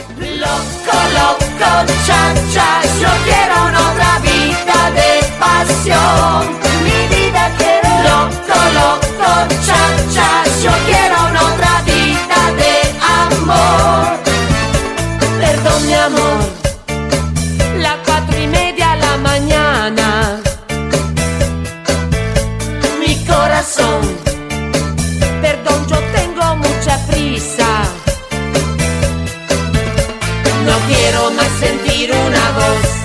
Loco, loco, cha, cha, yo quiero una otra vida de pasión. Mi vida quiero. Loco, loco, cha, cha, yo quiero una otra vida de amor. Perdón, mi amor, las 4:30 de la mañana. Mi corazón, perdón, yo tengo mucha prisa. No quiero más sentir una voz